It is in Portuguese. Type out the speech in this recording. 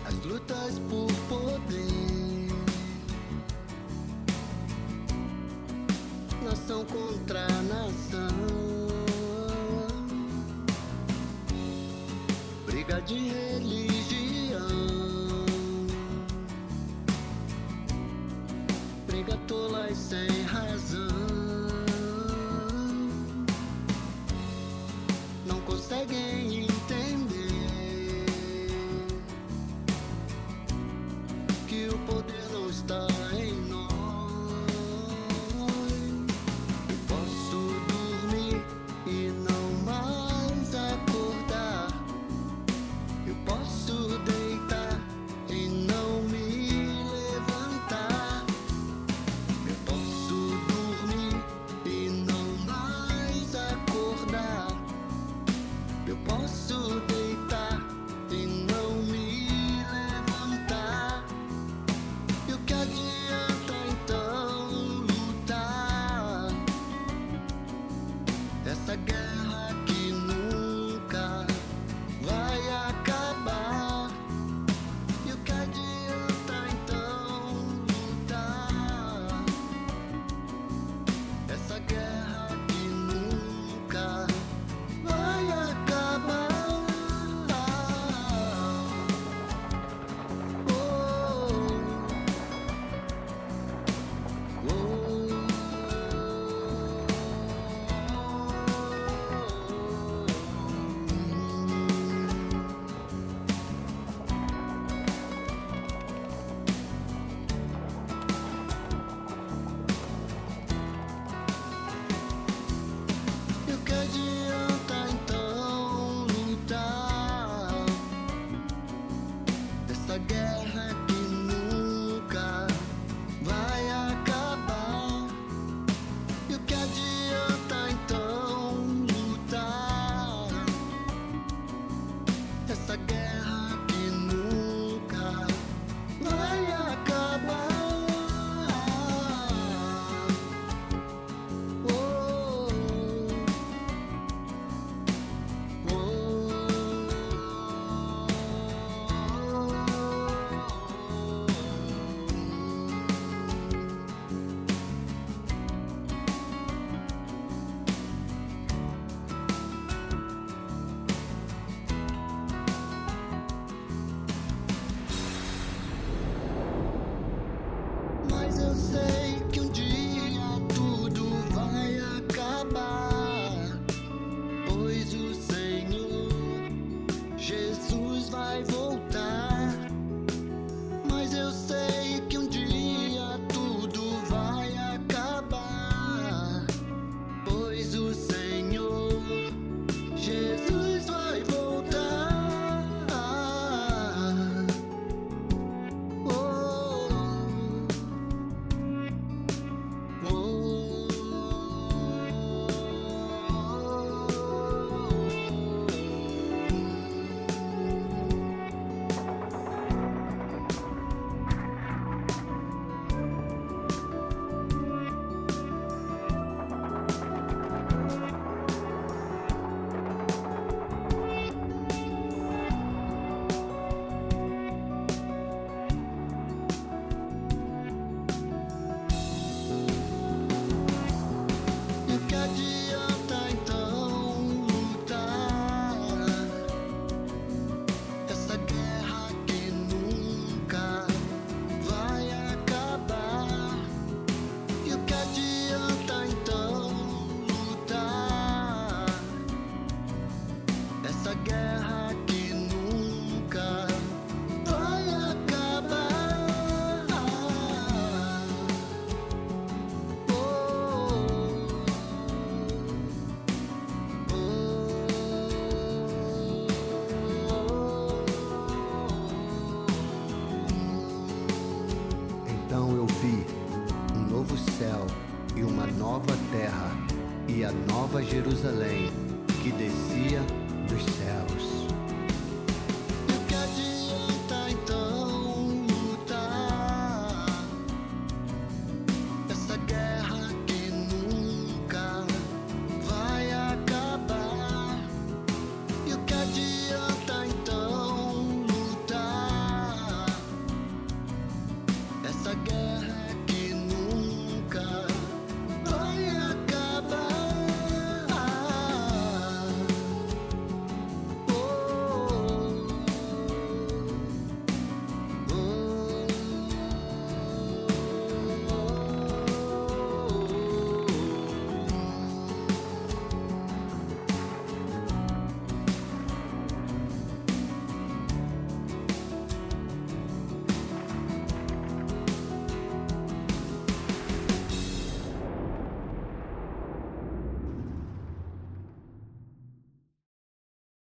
as lutas por poder, nação contra nação, briga de religião, briga tola e sem razão, não conseguem entender que o poder não está em nós. Eu posso dormir e não mais acordar, eu posso deitar e não me levantar, eu posso dormir e não mais acordar, eu posso deitar e não me levantar. E o que adianta então lutar essa guerra que nunca vai acabar? E o que adianta então lutar essa guerra que nunca vai acabar? E o que adianta então lutar essa guerra que nunca vai acabar? E o que adianta então lutar essa guerra que nunca vai acabar? Oh, mas eu sei que um dia tudo vai acabar, pois o Senhor Jesus vai voltar. Mas eu sei que um dia tudo vai acabar, pois o Senhor Jesus vai voltar. Oh, e o que adianta então lutar essa guerra que nunca vai acabar? E o que adianta então lutar essa guerra que nunca vai acabar? Então eu vi um novo céu e uma nova terra, e a nova Jerusalém que descia dos céus.